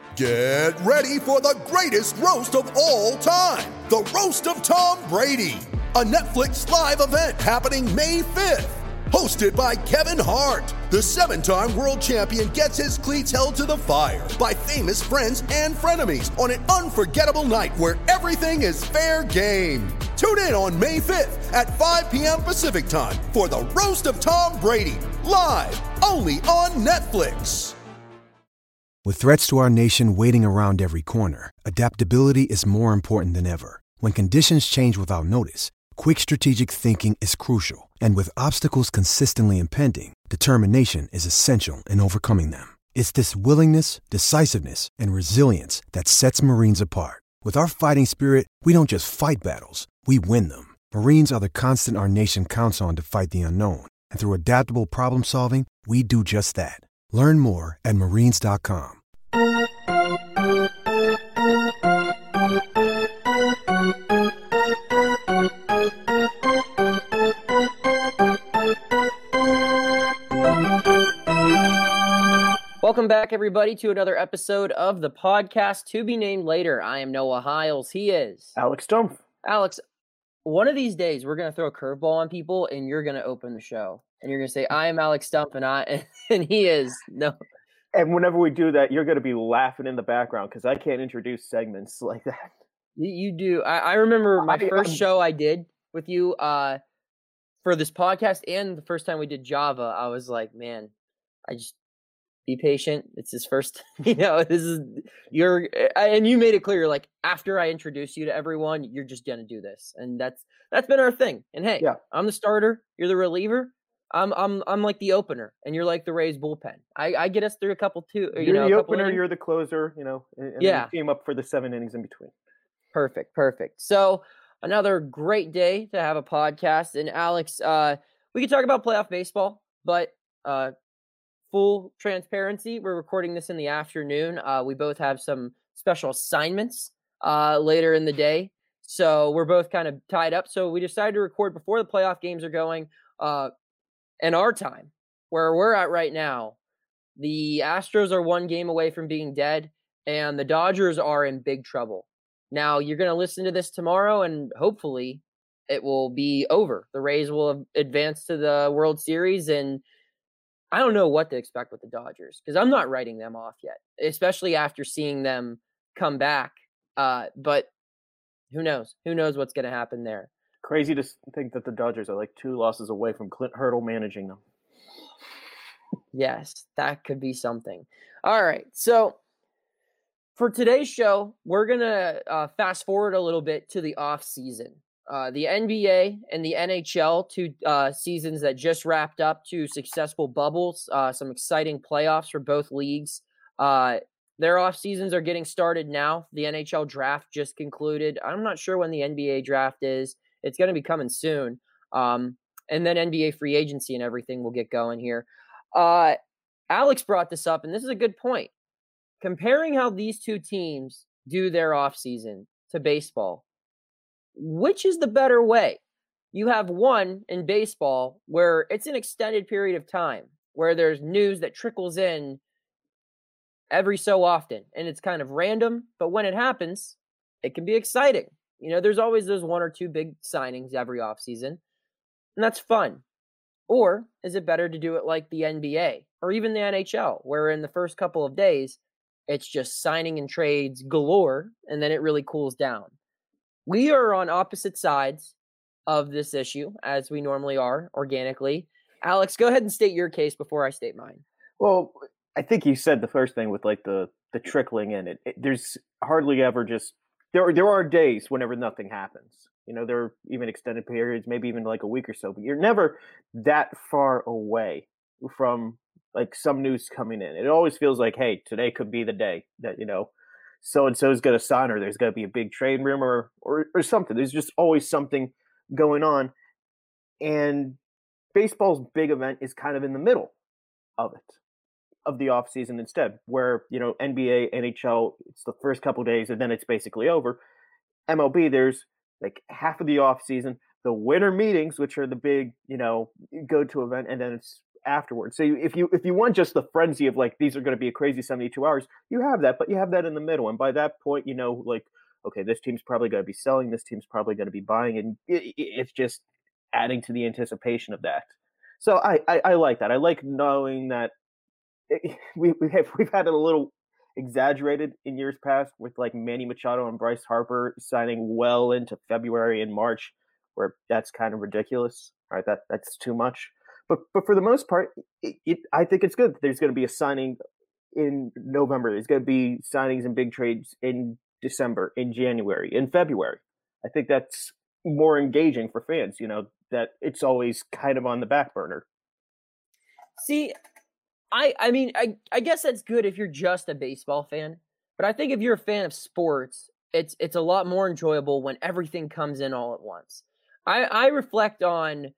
Get ready for the greatest roast of all time, the Roast of Tom Brady, a Netflix live event happening May 5th. Hosted by Kevin Hart, the 7-time world champion gets his cleats held to the fire by famous friends and frenemies on an unforgettable night where everything is fair game. Tune in on May 5th at 5 p.m. Pacific time for the Roast of Tom Brady, live only on Netflix. With threats to our nation waiting around every corner, adaptability is more important than ever. When conditions change without notice, quick strategic thinking is crucial. And with obstacles consistently impending, determination is essential in overcoming them. It's this willingness, decisiveness, and resilience that sets Marines apart. With our fighting spirit, we don't just fight battles, we win them. Marines are the constant our nation counts on to fight the unknown. And through adaptable problem solving, we do just that. Learn more at marines.com. Welcome back, everybody, to another episode of the podcast to be named later. I am Noah Hiles. He is Alex Stumpf. Alex, one of these days, we're going to throw a curveball on people, and you're going to open the show. And you're going to say, I am Alex Stumpf, and he is. No. And whenever we do that, you're going to be laughing in the background because I can't introduce segments like that. You do. I remember my first show I did with you for this podcast, and the first time we did Java, I was like, man, I just be patient. It's his first, this is and you made it clear, like, after I introduce you to everyone, you're just going to do this. And that's been our thing. And hey, yeah. I'm the starter. You're the reliever. I'm like the opener, and you're like the Rays bullpen. I get us through a couple too. You're the opener. You're the closer. And yeah, team up for the 7 innings in between. Perfect. So another great day to have a podcast. And Alex, we could talk about playoff baseball, but full transparency, we're recording this in the afternoon. We both have some special assignments later in the day, so we're both kind of tied up. So we decided to record before the playoff games are going. In our time, where we're at right now, the Astros are 1 game away from being dead, and the Dodgers are in big trouble. Now, you're going to listen to this tomorrow, and hopefully it will be over. The Rays will advance to the World Series, and I don't know what to expect with the Dodgers, because I'm not writing them off yet, especially after seeing them come back. But who knows? Who knows what's going to happen there? Crazy to think that the Dodgers are like 2 losses away from Clint Hurdle managing them. Yes, that could be something. All right, so for today's show, we're going to fast forward a little bit to the off season. The NBA and the NHL, 2 seasons that just wrapped up, 2 successful bubbles, some exciting playoffs for both leagues. Their off seasons are getting started now. The NHL draft just concluded. I'm not sure when the NBA draft is. It's going to be coming soon. And then NBA free agency and everything will get going here. Alex brought this up, and this is a good point. Comparing how these 2 teams do their offseason to baseball, which is the better way? You have one in baseball where it's an extended period of time, where there's news that trickles in every so often, and it's kind of random, but when it happens, it can be exciting. There's always those 1 or 2 big signings every offseason, and that's fun. Or is it better to do it like the NBA or even the NHL, where in the first couple of days, it's just signing and trades galore, and then it really cools down? We are on opposite sides of this issue, as we normally are, organically. Alex, go ahead and state your case before I state mine. Well, I think you said the first thing with like the trickling in. There's hardly ever just... There are days whenever nothing happens. There are even extended periods, maybe even like a week or so, but you're never that far away from like some news coming in. It always feels like, hey, today could be the day that, so-and-so is going to sign, or there's going to be a big trade rumor or something. There's just always something going on. And baseball's big event is kind of in the middle of it, of the off season instead, where, NBA, NHL, it's the first couple of days and then it's basically over. MLB, there's like half of the off season, the winter meetings, which are the big, go-to event, and then it's afterwards. So if you want just the frenzy of like these are going to be a crazy 72 hours, you have that, but you have that in the middle, and by that point, like okay, this team's probably going to be selling, this team's probably going to be buying, and it's just adding to the anticipation of that. So I like that. I like knowing that we've had it a little exaggerated in years past with like Manny Machado and Bryce Harper signing well into February and March, where that's kind of ridiculous. Right, that's too much. But for the most part, I think it's good. There's going to be a signing in November. There's going to be signings and big trades in December, in January, in February. I think that's more engaging for fans, that it's always kind of on the back burner. See, I mean, I guess that's good if you're just a baseball fan. But I think if you're a fan of sports, it's a lot more enjoyable when everything comes in all at once. I reflect on,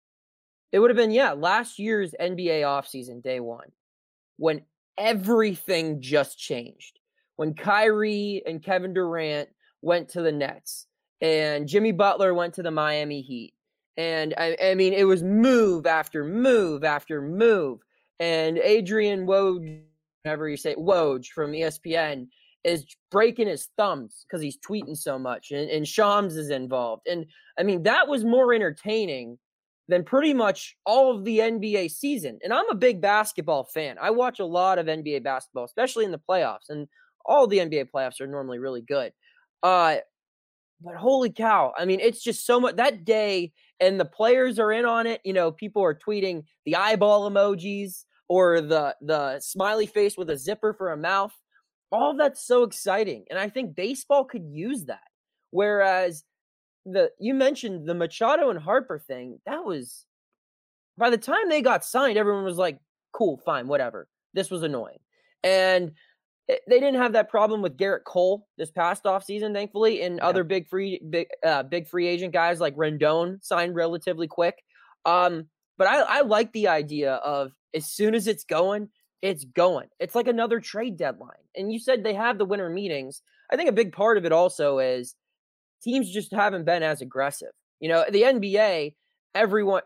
it would have been, last year's NBA offseason, day one, when everything just changed. When Kyrie and Kevin Durant went to the Nets and Jimmy Butler went to the Miami Heat. And I mean, it was move after move after move. And Adrian Woj, whatever you say, Woj from ESPN, is breaking his thumbs because he's tweeting so much. And Shams is involved. And I mean, that was more entertaining than pretty much all of the NBA season. And I'm a big basketball fan. I watch a lot of NBA basketball, especially in the playoffs. And all the NBA playoffs are normally really good. But holy cow. I mean, it's just so much that day, and the players are in on it. People are tweeting the eyeball emojis or the smiley face with a zipper for a mouth. All of that's so exciting. And I think baseball could use that. Whereas you mentioned the Machado and Harper thing, that was, by the time they got signed, everyone was like, cool, fine, whatever. This was annoying. And they didn't have that problem with Garrett Cole this past offseason, thankfully, and other big free agent guys like Rendon signed relatively quick. But I like the idea of as soon as it's going, it's going. It's like another trade deadline. And you said they have the winter meetings. I think a big part of it also is teams just haven't been as aggressive. The NBA, everyone,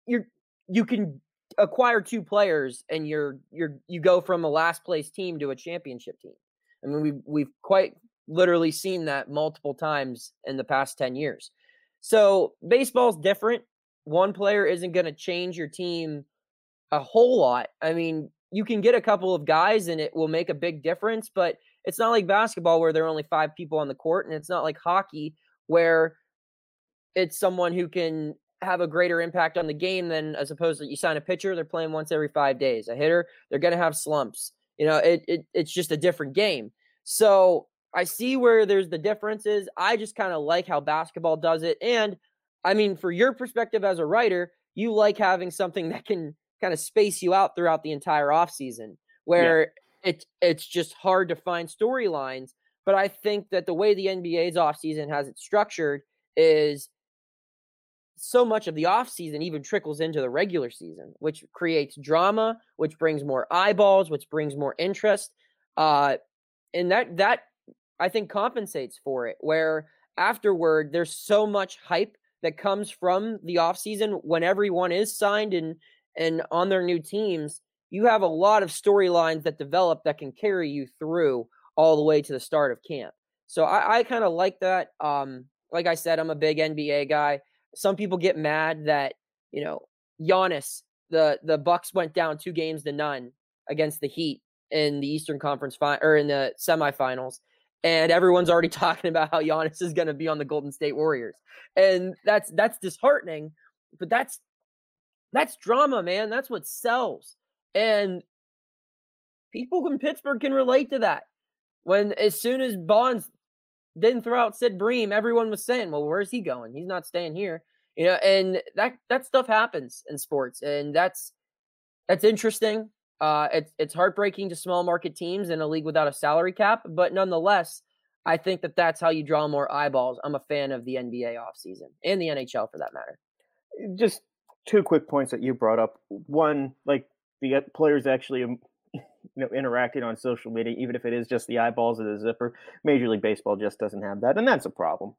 you can acquire two players and you go from a last place team to a championship team. I mean, we've quite literally seen that multiple times in the past 10 years. So baseball's different. One player isn't going to change your team a whole lot. I mean, you can get a couple of guys and it will make a big difference, but it's not like basketball where there are only 5 people on the court, and it's not like hockey where it's someone who can have a greater impact on the game than as opposed to you sign a pitcher, they're playing once every 5 days. A hitter, they're going to have slumps. It's just a different game. So I see where there's the differences. I just kind of like how basketball does it. And I mean, for your perspective as a writer, you like having something that can kind of space you out throughout the entire offseason where it's just hard to find storylines. But I think that the way the NBA's offseason has it structured is so much of the offseason even trickles into the regular season, which creates drama, which brings more eyeballs, which brings more interest. And that I think compensates for it, where afterward there's so much hype that comes from the offseason when everyone is signed and on their new teams. You have a lot of storylines that develop that can carry you through all the way to the start of camp. So I kind of like that. Like I said, I'm a big NBA guy. Some people get mad that, Giannis, the Bucks went down 2-0 against the Heat in the Eastern Conference or in the semifinals. And everyone's already talking about how Giannis is going to be on the Golden State Warriors. And that's disheartening, but that's drama, man. That's what sells. And people in Pittsburgh can relate to that. When as soon as Bonds didn't throw out Sid Bream, everyone was saying, well, where's he going? He's not staying here. And that stuff happens in sports. And that's interesting. It's heartbreaking to small market teams in a league without a salary cap. But nonetheless, I think that's how you draw more eyeballs. I'm a fan of the NBA offseason and the NHL for that matter. Just 2 quick points that you brought up. One, like the players actually interacting on social media, even if it is just the eyeballs of the zipper. Major League Baseball just doesn't have that, and that's a problem.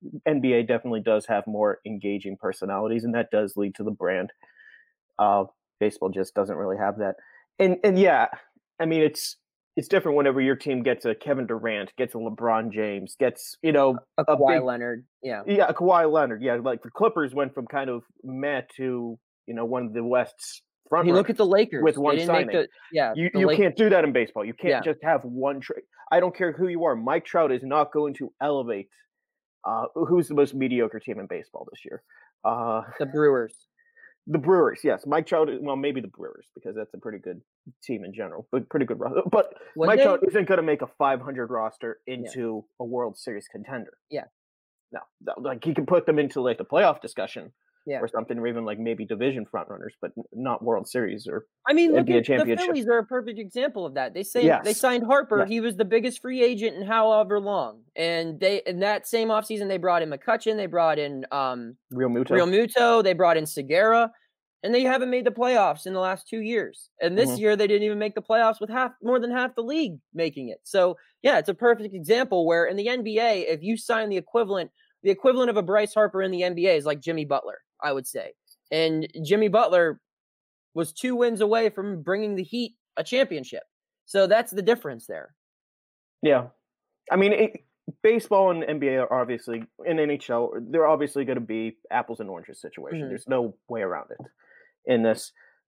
NBA definitely does have more engaging personalities, and that does lead to the brand. Baseball just doesn't really have that. And yeah, I mean, it's different whenever your team gets a Kevin Durant, gets a LeBron James, gets, A a Kawhi big, Leonard, yeah. yeah, a Kawhi Leonard. Yeah, like the Clippers went from kind of meh to, one of the West's front You look at the runners with Lakers. They one didn't make signing. the You can't do that in baseball. You can't Yeah. just have one trade. I don't care who you are. Mike Trout is not going to elevate. Who's the most mediocre team in baseball this year? The Brewers. The Brewers, yes. Mike Trout, well, maybe the Brewers, because that's a pretty good team in general, but pretty good roster. But Mike Trout isn't going to make a 500 roster into a World Series contender. Yeah. No, like he can put them into like the playoff discussion Yeah. or something, or even like maybe division front runners, but not World Series or I mean, look NBA at the championship. Phillies are a perfect example of that. They Yes. signed Harper. Yes. He was the biggest free agent in however long. And in that same offseason, they brought in McCutchen, they brought in Real Real Muto, they brought in Segura, and they haven't made the playoffs in the last 2 years. And this year they didn't even make the playoffs with more than half the league making it. So yeah, it's a perfect example where in the NBA, if you sign the equivalent of a Bryce Harper in the NBA is like Jimmy Butler, I would say. And Jimmy Butler was 2 wins away from bringing the Heat a championship. So that's the difference there. Yeah. I mean, baseball and NBA are obviously, in NHL, they're obviously going to be apples and oranges situation. Mhm. There's no way around it in this.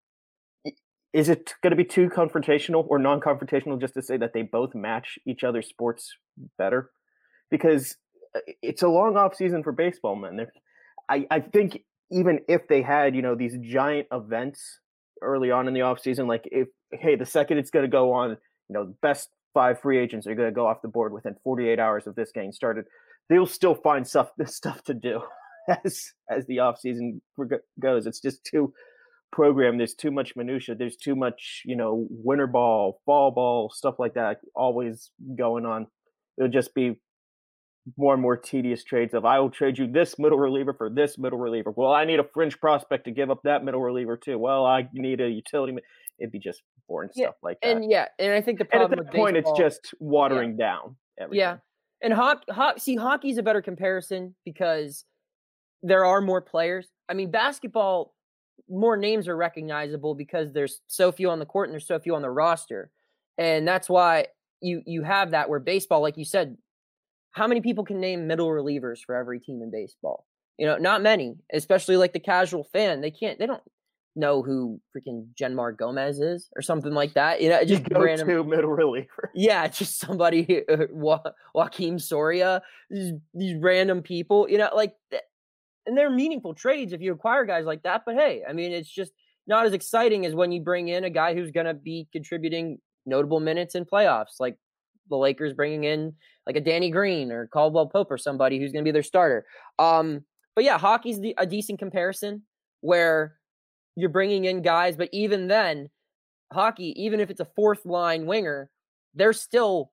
Is it going to be too confrontational or non-confrontational just to say that they both match each other's sports better? Because it's a long off season for baseball, man. I think even if they had, these giant events early on in the off season, like the second it's going to go on, the best 5 free agents are going to go off the board within 48 hours of this getting started, they'll still find stuff to do as the off season goes. It's just too programmed. There's too much minutia. There's too much, winter ball, fall ball, stuff like that always going on. It'll just be more and more tedious trades of, I will trade you this middle reliever for this middle reliever. Well, I need a fringe prospect to give up that middle reliever too. Well, I need a utility. It'd be just boring stuff like that. And I think the problem at that point, baseball, it's just watering down everything. Yeah. And hockey's a better comparison because there are more players. I mean, basketball, more names are recognizable because there's so few on the court and there's so few on the roster. And that's why you have that, where baseball, like you said, how many people can name middle relievers for every team in baseball? Not many, especially like the casual fan. They don't know who freaking Genmar Gomez is or something like that. Just random middle reliever. Yeah, just somebody, Joaquin Soria, these random people, and they're meaningful trades if you acquire guys like that. But hey, I mean, it's just not as exciting as when you bring in a guy who's going to be contributing notable minutes in playoffs, like the Lakers bringing in like a Danny Green or Caldwell Pope or somebody who's going to be their starter. But yeah, hockey's a decent comparison where you're bringing in guys, but even then, hockey, even if it's a 4th line winger, they're still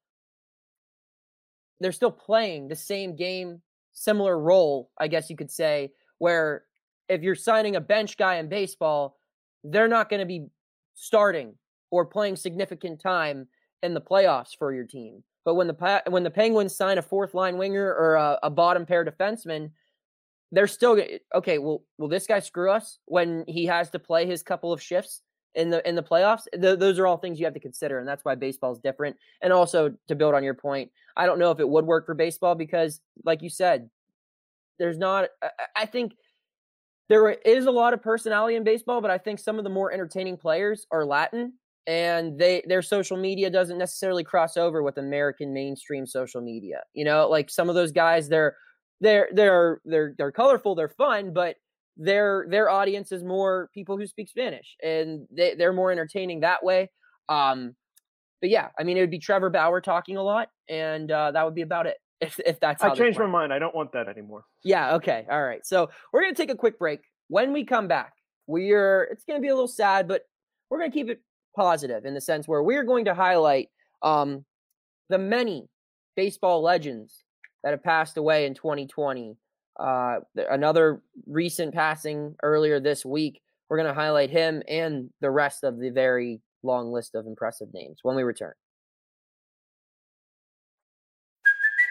playing the same game, similar role, I guess you could say, where if you're signing a bench guy in baseball, they're not going to be starting or playing significant time in the playoffs for your team. But when the Penguins sign a 4th line winger or a bottom pair defenseman, they're still okay. Will this guy screw us when he has to play his couple of shifts in the playoffs? Those are all things you have to consider, and that's why baseball is different. And also, to build on your point, I don't know if it would work for baseball because, like you said, there's not. I think there is a lot of personality in baseball, but I think some of the more entertaining players are Latin, and their social media doesn't necessarily cross over with American mainstream social media. Like some of those guys, they're colorful, they're fun, but their audience is more people who speak Spanish, and they're more entertaining that way. But yeah, I mean, it would be Trevor Bauer talking a lot, and that would be about it. If that's how I changed my mind. I don't want that anymore. Yeah. Okay. All right. So we're gonna take a quick break. When we come back, it's gonna be a little sad, but we're gonna keep it positive in the sense where we're going to highlight the many baseball legends that have passed away in 2020. Another recent passing earlier this week. We're going to highlight him and the rest of the very long list of impressive names when we return.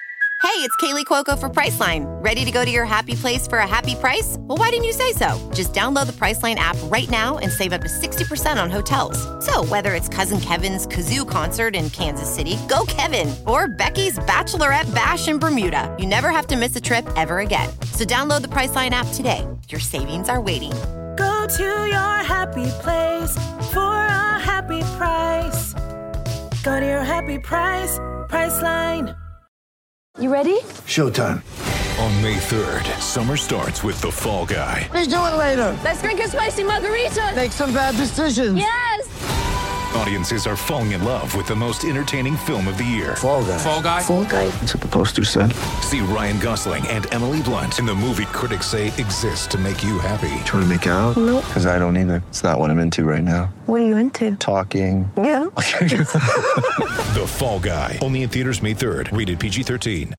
Hey, it's Kaylee Cuoco for Priceline. Ready to go to your happy place for a happy price? Well, why didn't you say so? Just download the Priceline app right now and save up to 60% on hotels. So whether it's Cousin Kevin's Kazoo Concert in Kansas City, go Kevin, or Becky's Bachelorette Bash in Bermuda, you never have to miss a trip ever again. So download the Priceline app today. Your savings are waiting. Go to your happy place for a happy price. Go to your happy price, Priceline. You ready? Showtime. On May 3rd, summer starts with The Fall Guy. Let's do it later. Let's drink a spicy margarita. Make some bad decisions. Yes. Audiences are falling in love with the most entertaining film of the year. Fall Guy. Fall Guy? Fall guy. That's what the poster said. See Ryan Gosling and Emily Blunt in the movie critics say exists to make you happy. Trying to make it out? Nope. Because I don't either. It's not what I'm into right now. What are you into? Talking. Yeah. The Fall Guy. Only in theaters May 3rd. Rated PG-13.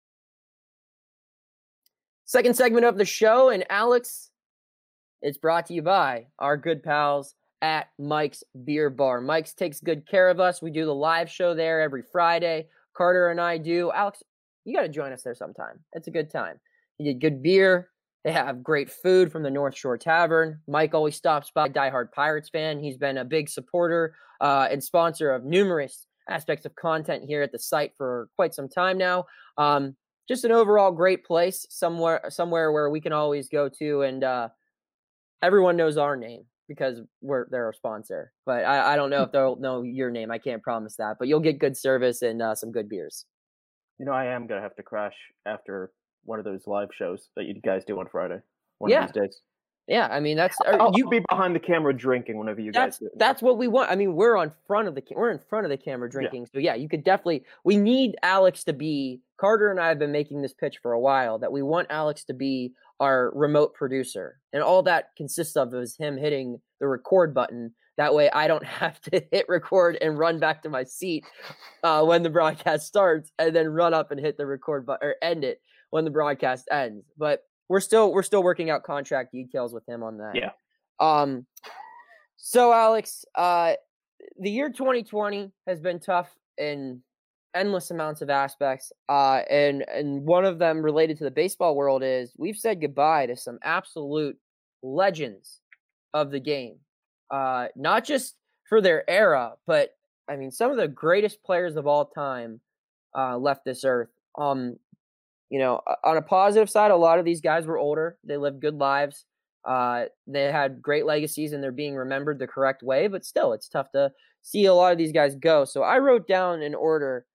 Second segment of the show, and Alex, it's brought to you by our good pals at Mike's Beer Bar. Mike's takes good care of us. We do the live show there every Friday. Carter and I do. Alex, you got to join us there sometime. It's a good time. You get good beer. They have great food from the North Shore Tavern. Mike always stops by, diehard Pirates fan. He's been a big supporter and sponsor of numerous aspects of content here at the site for quite some time now. Just an overall great place, somewhere where we can always go to, and everyone knows our name because they're our sponsor. But I don't know if they'll know your name. I can't promise that, but you'll get good service and some good beers. You know, I am gonna have to crash after one of those live shows that you guys do on Friday. One Yeah. of these days. Yeah, I mean I'll be behind the camera drinking whenever you guys do it. That's what we want. I mean, we're in front of the camera drinking. So yeah, you could definitely. We need Alex to be. Carter and I have been making this pitch for a while that we want Alex to be our remote producer, and all that consists of is him hitting the record button. That way, I don't have to hit record and run back to my seat when the broadcast starts, and then run up and hit the record button or end it when the broadcast ends. But we're still working out contract details with him on that. Yeah. So Alex, the year 2020 has been tough in endless amounts of aspects. And one of them related to the baseball world is we've said goodbye to some absolute legends of the game. Not just for their era, but I mean, some of the greatest players of all time left this earth. You know, on a positive side, a lot of these guys were older. They lived good lives. They had great legacies and they're being remembered the correct way, but still it's tough to see a lot of these guys go. So I wrote down in order,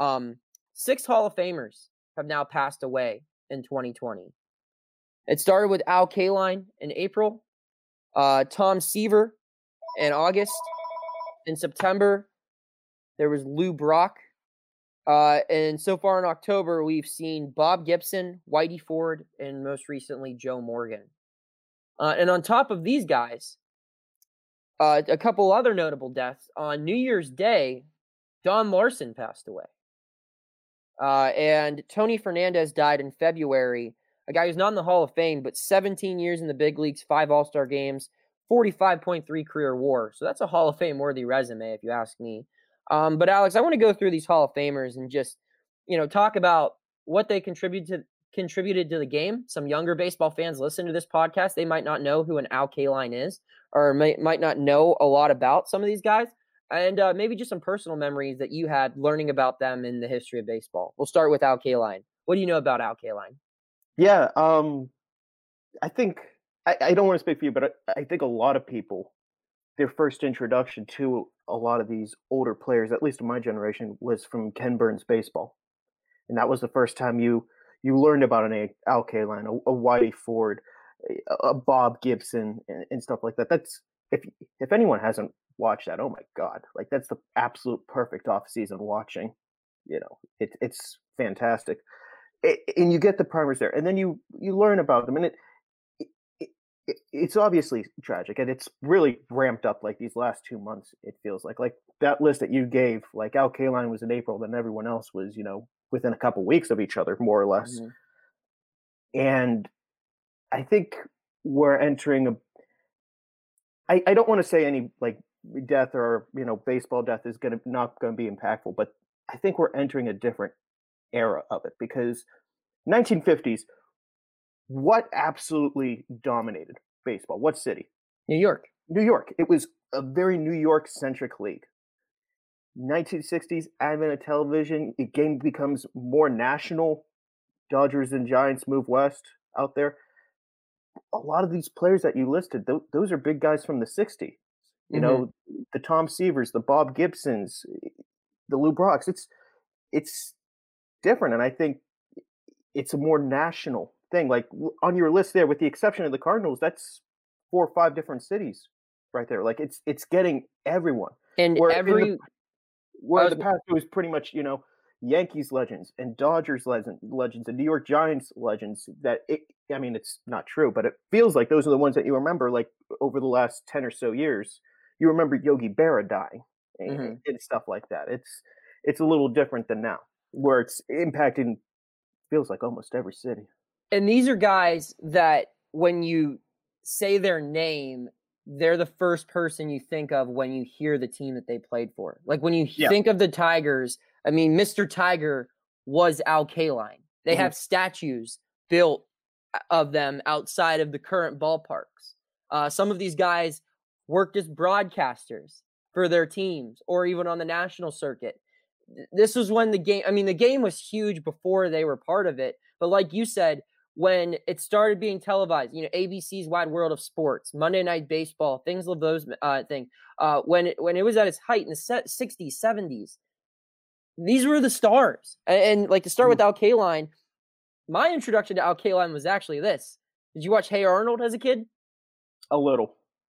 6 Hall of Famers have now passed away in 2020. It started with Al Kaline in April, Tom Seaver in August. In September, there was Lou Brock. And so far in October, we've seen Bob Gibson, Whitey Ford, and most recently Joe Morgan. And on top of these guys, a couple other notable deaths. On New Year's Day, Don Larson passed away. And Tony Fernandez died in February, a guy who's not in the Hall of Fame, but 17 years in the big leagues, 5 All-Star games, 45.3 career WAR. So that's a Hall of Fame worthy resume, if you ask me. But Alex, I want to go through these Hall of Famers and just, talk about what they contributed to the game. Some younger baseball fans listen to this podcast. They might not know who an Al Kaline is, or might not know a lot about some of these guys. And maybe just some personal memories that you had learning about them in the history of baseball. We'll start with Al Kaline. What do you know about Al Kaline? Yeah, I think, I don't want to speak for you, but I think a lot of people, their first introduction to a lot of these older players, at least in my generation, was from Ken Burns baseball. And that was the first time you learned about an Al Kaline, a Whitey Ford, a Bob Gibson, and stuff like that. That's, if anyone hasn't watched that, oh my God, like that's the absolute perfect off-season watching. It's fantastic. And you get the primers there, and then you learn about them, and it's obviously tragic, and it's really ramped up like these last 2 months. It feels like that list that you gave, like Al Kaline was in April, then everyone else was, within a couple weeks of each other, more or less. Mm-hmm. And I think we're entering I don't want to say any death or baseball death is not going to be impactful, but I think we're entering a different era of it, because 1950s, what absolutely dominated baseball? What city? New York. New York. It was a very New York-centric league. 1960s, advent of television, the game becomes more national. Dodgers and Giants move west out there. A lot of these players that you listed, those are big guys from the 60s. You know, the Tom Seavers, the Bob Gibsons, the Lou Brocks. It's different, and I think it's a more national thing. Like on your list there, with the exception of the Cardinals, that's 4 or 5 different cities right there. Like it's getting everyone. And where every the past it was pretty much, you know, Yankees legends and Dodgers legends and New York Giants legends. I mean, it's not true, but it feels like those are the ones that you remember. Like over the last 10 or so years, you remember Yogi Berra dying and stuff like that. It's a little different than now, where it's impacting, feels like almost every city. And these are guys that when you say their name, they're the first person you think of when you hear the team that they played for. Like when you think of the Tigers, I mean, Mr. Tiger was Al Kaline. They have statues built of them outside of the current ballparks. Some of these guys worked as broadcasters for their teams or even on the national circuit. This was when the game was huge before they were part of it. But like you said, when it started being televised, you know, ABC's Wide World of Sports, Monday Night Baseball, things of those things. When it was at its height in the 60s, 70s, these were the stars. And like to start with Al Kaline, my introduction to Al Kaline was actually this. Did you watch Hey Arnold as a kid? A little.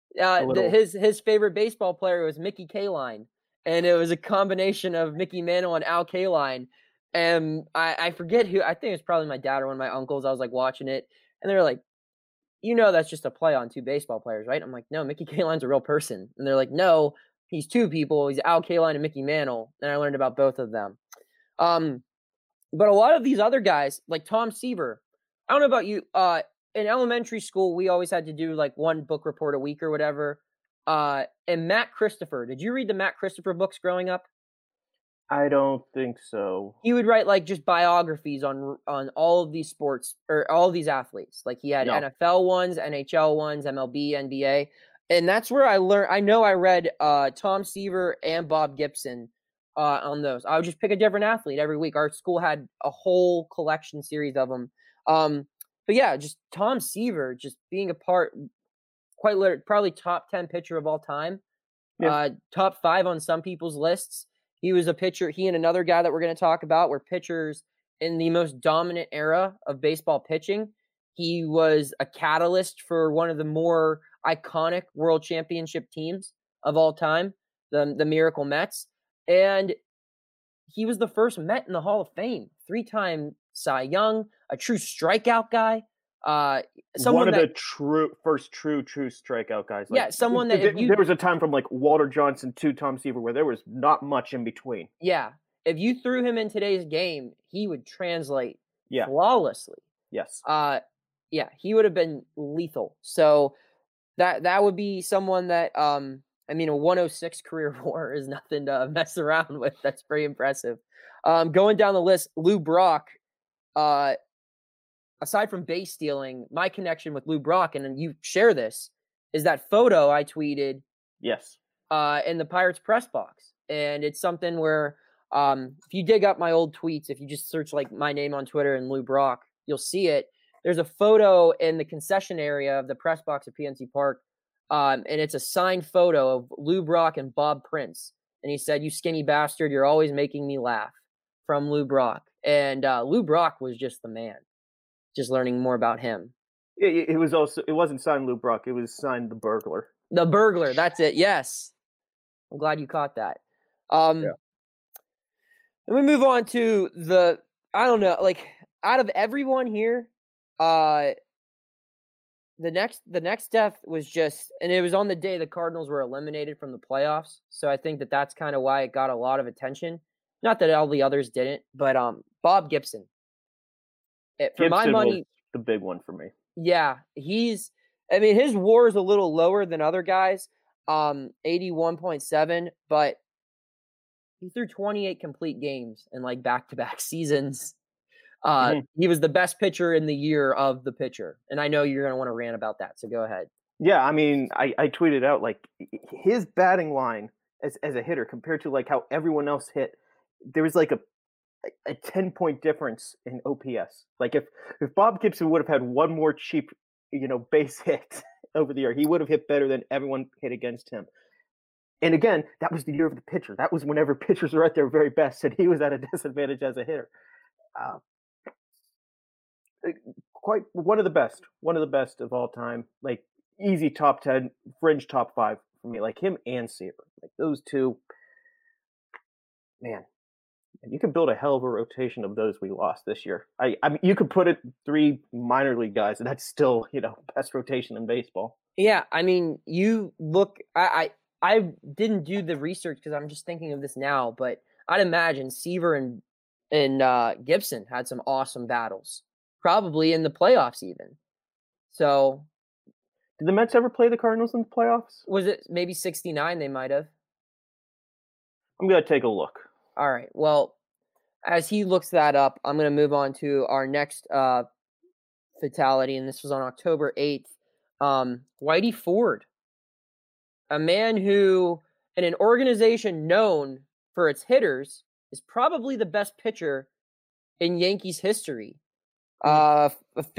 His favorite baseball player was Mickey Kaline, and it was a combination of Mickey Mantle and Al Kaline. And I forget who. I think it was probably my dad or one of my uncles. I was like watching it, and they were like, "You know, that's just a play on 2 baseball players, right?" I'm like, "No, Mickey Kaline's a real person." And they're like, "No, he's 2 people. He's Al Kaline and Mickey Mantle." And I learned about both of them. But a lot of these other guys, like Tom Seaver, I don't know about you. In elementary school, we always had to do like 1 book report a week or whatever. And Matt Christopher, did you read the Matt Christopher books growing up? I don't think so. He would write like just biographies on all of these sports or all of these athletes. Like he had NFL ones, NHL ones, MLB, NBA. And that's where I learned. I know I read Tom Seaver and Bob Gibson on those. I would just pick a different athlete every week. Our school had a whole collection series of them. But yeah, just Tom Seaver just being a part, quite literally, probably top 10 pitcher of all time. Yeah. Top 5 on some people's lists. He was a pitcher. He and another guy that we're going to talk about were pitchers in the most dominant era of baseball pitching. He was a catalyst for one of the more iconic world championship teams of all time, the Miracle Mets. And he was the first Met in the Hall of Fame, 3-time Cy Young, a true strikeout guy. One of the first true strikeout guys. Like, someone that there was a time from like Walter Johnson to Tom Seaver where there was not much in between. Yeah, if you threw him in today's game, he would translate flawlessly. Yes. He would have been lethal. So that would be someone that I mean, a 106 career WAR is nothing to mess around with. That's pretty impressive. Going down the list, Lou Brock. Aside from base stealing, my connection with Lou Brock, and you share this, is that photo I tweeted. Yes. In the Pirates press box. And it's something where if you dig up my old tweets, if you just search like my name on Twitter and Lou Brock, you'll see it. There's a photo in the concession area of the press box at PNC Park. And it's a signed photo of Lou Brock and Bob Prince. And he said, "You skinny bastard, you're always making me laugh," from Lou Brock. And Lou Brock was just the man. Just learning more about him. It wasn't signed Lou Brock. It was signed the Burglar. The Burglar. That's it. Yes. I'm glad you caught that. Let me move on to I don't know, like out of everyone here, the next death was just, and it was on the day the Cardinals were eliminated from the playoffs. So I think that's kind of why it got a lot of attention. Not that all the others didn't, but Bob Gibson. For my money, was the big one for me. Yeah, his WAR is a little lower than other guys, 81.7, but he threw 28 complete games in like back-to-back seasons. Mhm. He was the best pitcher in the year of the pitcher. And I know you're going to want to rant about that. So go ahead. Yeah, I mean, I tweeted out like his batting line as a hitter compared to like how everyone else hit. There was like a 10-point difference in OPS. Like if Bob Gibson would have had one more cheap, base hit over the year, he would have hit better than everyone hit against him. And again, that was the year of the pitcher. That was whenever pitchers were at their very best, and he was at a disadvantage as a hitter. Quite one of the best of all time. Like easy top 10, fringe top 5 for me. Like him and Seaver, like those two. Man, you could build a hell of a rotation of those we lost this year. I mean, you could put it 3 minor league guys, and that's still best rotation in baseball. Yeah, I mean, you look. I didn't do the research because I'm just thinking of this now, but I'd imagine Seaver and Gibson had some awesome battles, probably in the playoffs even. So, did the Mets ever play the Cardinals in the playoffs? Was it maybe 69? They might have. I'm gonna take a look. All right. Well, as he looks that up, I'm going to move on to our next fatality, and this was on October 8th. Whitey Ford, a man who, in an organization known for its hitters, is probably the best pitcher in Yankees history. A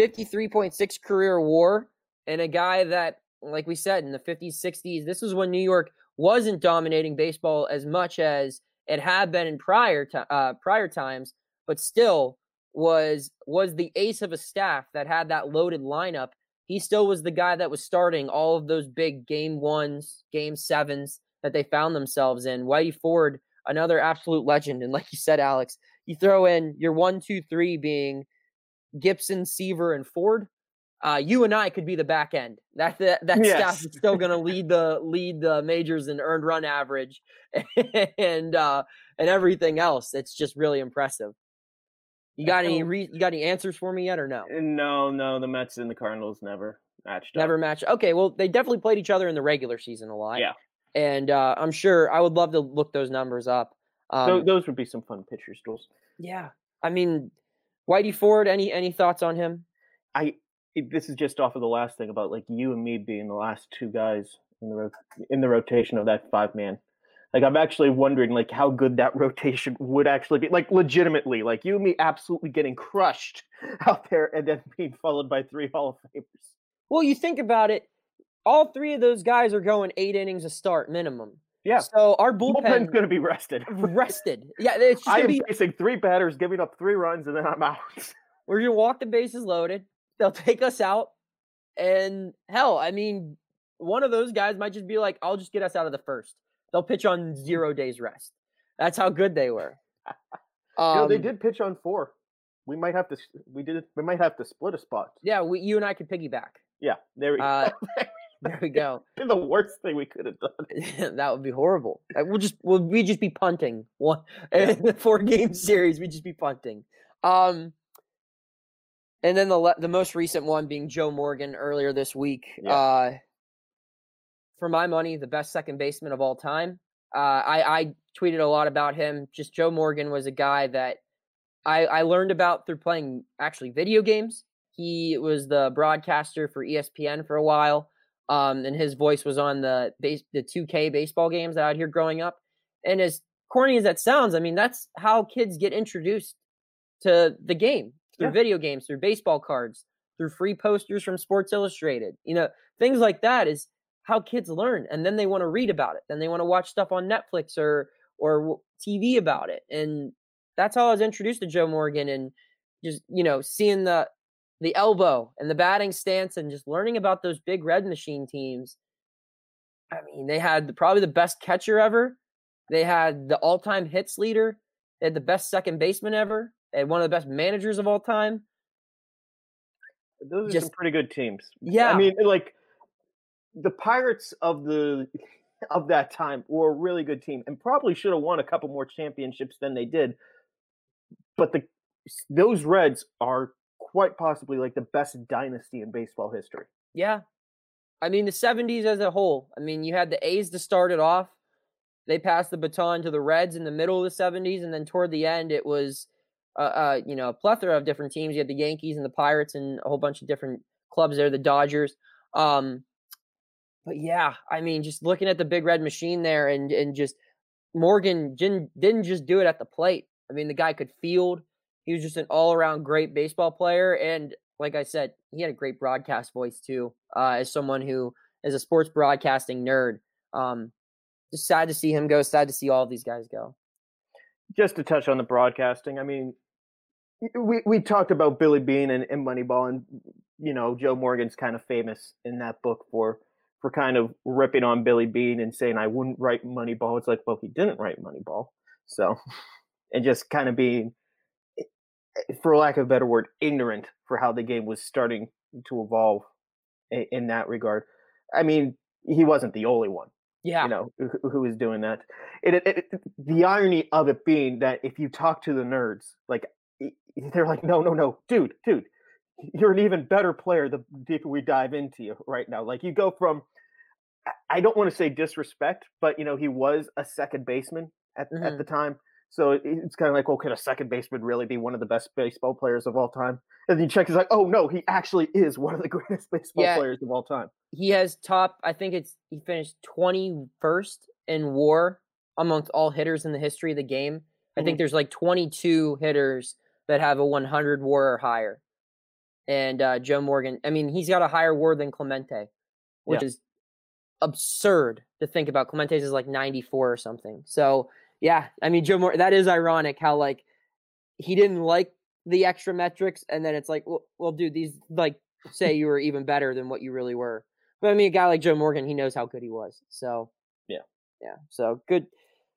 53.6 career WAR, and a guy that, like we said, in the 50s, 60s, this was when New York wasn't dominating baseball as much as it had been in prior times, but still was the ace of a staff that had that loaded lineup. He still was the guy that was starting all of those big game 1s, game 7s that they found themselves in. Whitey Ford, another absolute legend. And like you said, Alex, you throw in your 1, 2, 3 being Gibson, Seaver, and Ford. You and I could be the back end. That staff is still going to lead the majors in earned run average and everything else. It's just really impressive. You got any answers for me yet or no? No. The Mets and the Cardinals never matched. Never matched. Okay, well they definitely played each other in the regular season a lot. Yeah, and I'm sure I would love to look those numbers up. Those would be some fun pitchers duels. Yeah, I mean, Whitey Ford. Any thoughts on him? This is just off of the last thing about like you and me being the last 2 guys in the rotation of that 5-man. Like I'm actually wondering like how good that rotation would actually be. Like legitimately, like you and me absolutely getting crushed out there and then being followed by 3 Hall of Famers. Well, you think about it, all 3 of those guys are going 8 innings a start minimum. Yeah. So our bullpen's going to be rested. Yeah, it's just I am facing 3 batters, giving up 3 runs, and then I'm out. We're going to walk the bases loaded. They'll take us out. And hell, I mean, one of those guys might just be like, I'll just get us out of the first. They'll pitch on 0 days rest. That's how good they were. They did pitch on 4. We might have to split a spot. Yeah, you and I could piggyback. Yeah, there we go. There we go. The worst thing we could have done. That would be horrible. We'd just be punting in the 4-game series. We'd just be punting. And then the most recent one being Joe Morgan earlier this week. Yeah. For my money, the best second baseman of all time. I tweeted a lot about him. Just Joe Morgan was a guy that I learned about through playing actually video games. He was the broadcaster for ESPN for a while. And his voice was on the 2K baseball games that I'd hear growing up. And as corny as that sounds, I mean, that's how kids get introduced to the game. Through video games, through baseball cards, through free posters from Sports Illustrated. Things like that is how kids learn. And then they want to read about it. Then they want to watch stuff on Netflix or TV about it. And that's how I was introduced to Joe Morgan, and just, seeing the elbow and the batting stance and just learning about those big red machine teams. I mean, they had probably the best catcher ever. They had the all-time hits leader. They had the best second baseman ever. And one of the best managers of all time. Those are some pretty good teams. Yeah. I mean, like the Pirates of that time were a really good team and probably should have won a couple more championships than they did. But those Reds are quite possibly like the best dynasty in baseball history. Yeah. I mean, the 70s as a whole. I mean, you had the A's to start it off. they passed the baton to the Reds in the middle of the 70s, and then toward the end, it was a plethora of different teams. You had the Yankees and the Pirates and a whole bunch of different clubs there, the Dodgers. But yeah, I mean, just looking at the Big Red Machine there, and just Morgan didn't just do it at the plate. I mean, the guy could field. He was just an all-around great baseball player, and like I said, he had a great broadcast voice too. As someone who is a sports broadcasting nerd, just sad to see him go. Sad to see all of these guys go. Just to touch on the broadcasting, I mean, we talked about Billy Beane and Moneyball, and Joe Morgan's kind of famous in that book for kind of ripping on Billy Beane and saying, I wouldn't write Moneyball. It's like, well, he didn't write Moneyball, so and just kind of being, for lack of a better word, ignorant for how the game was starting to evolve in that regard. I mean, he wasn't the only one, who was doing that. The irony of it being that if you talk to the nerds, like, they're like, no, dude, you're an even better player the deeper we dive into you right now. Like, you go from, I don't want to say disrespect, but, he was a second baseman at the time. So it's kind of like, well, could a second baseman really be one of the best baseball players of all time? And then you check, it's like, oh no, he actually is one of the greatest baseball players of all time. He has he finished 21st in WAR amongst all hitters in the history of the game. I think there's like 22 hitters that have a 100 WAR or higher. And Joe Morgan, I mean, he's got a higher WAR than Clemente, which is absurd to think about. Clemente's is like 94 or something. So yeah, I mean, Joe Morgan, that is ironic how, like, he didn't like the extra metrics, and then it's like, well, dude, these, like, say you were even better than what you really were. But I mean, a guy like Joe Morgan, he knows how good he was. So yeah. So good.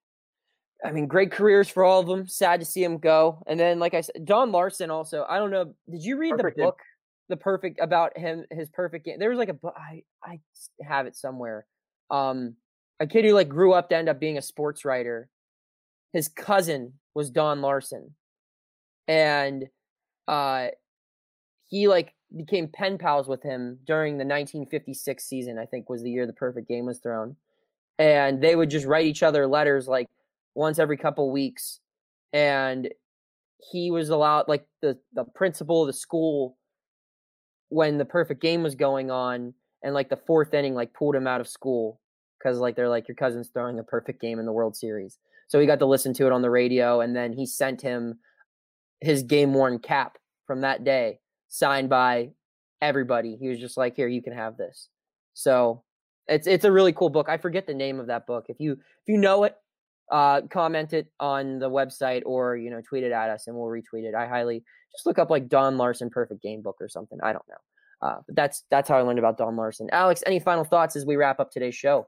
I mean, great careers for all of them. Sad to see him go. And then, like I said, Don Larson also. I don't know. Did you read the book, about him, his perfect game? There was like a book. I have it somewhere. A kid who, like, grew up to end up being a sports writer. His cousin was Don Larson, and he, like, became pen pals with him during the 1956 season. I think was the year the perfect game was thrown, and they would just write each other letters like once every couple weeks. And he was allowed, like, the principal of the school, when the perfect game was going on, and like the fourth inning, like, pulled him out of school because, like, they're like, your cousin's throwing a perfect game in the World Series. So he got to listen to it on the radio, and then he sent him his game-worn cap from that day, signed by everybody. He was just like, here, you can have this. So it's a really cool book. I forget the name of that book. If you know it, comment it on the website, or, tweet it at us and we'll retweet it. I highly just look up, like, Don Larson perfect game book or something. I don't know. But that's how I learned about Don Larson. Alex, any final thoughts as we wrap up today's show?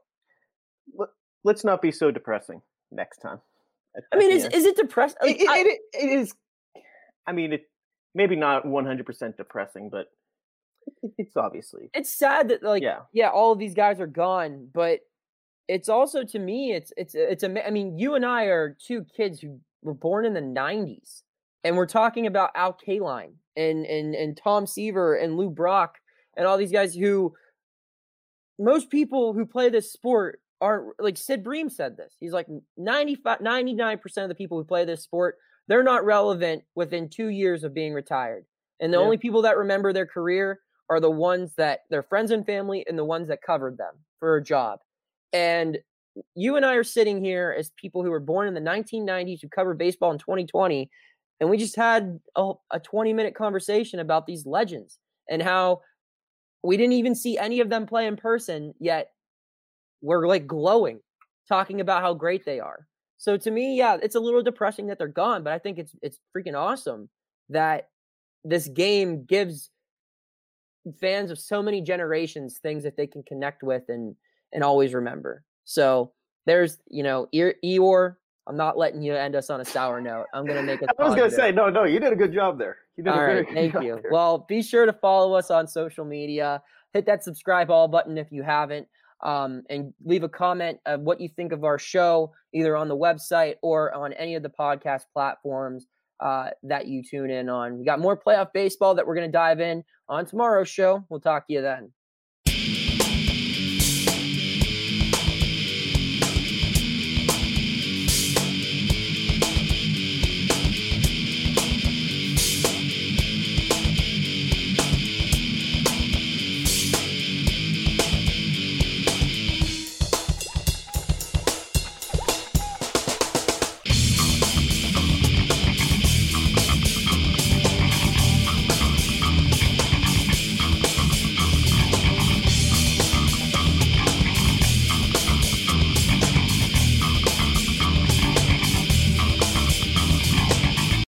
Let's not be so depressing next time. I mean, is it depressing? Like, it is. I mean, it maybe not 100% depressing, but it's obviously, it's sad that, like, all of these guys are gone. But it's also, to me, I mean, you and I are two kids who were born in the 90s, and we're talking about Al Kaline and Tom Seaver and Lou Brock and all these guys who most people who play this sport aren't, like, Sid Bream said this. He's like, 99% of the people who play this sport, they're not relevant within 2 years of being retired. And the only people that remember their career are the ones that their friends and family and the ones that covered them for a job. And you and I are sitting here as people who were born in the 1990s who covered baseball in 2020. And we just had a 20-minute conversation about these legends and how we didn't even see any of them play in person, yet we're, like, glowing, talking about how great they are. So to me, it's a little depressing that they're gone, but I think it's freaking awesome that this game gives fans of so many generations things that they can connect with and always remember. So there's, Eeyore, I'm not letting you end us on a sour note. I'm going to make it I was going to say, no, you did a good job there. You did all right, thank you. There. Well, be sure to follow us on social media. Hit that subscribe all button if you haven't. And leave a comment of what you think of our show, either on the website or on any of the podcast platforms that you tune in on. We got more playoff baseball that we're going to dive in on tomorrow's show. We'll talk to you then.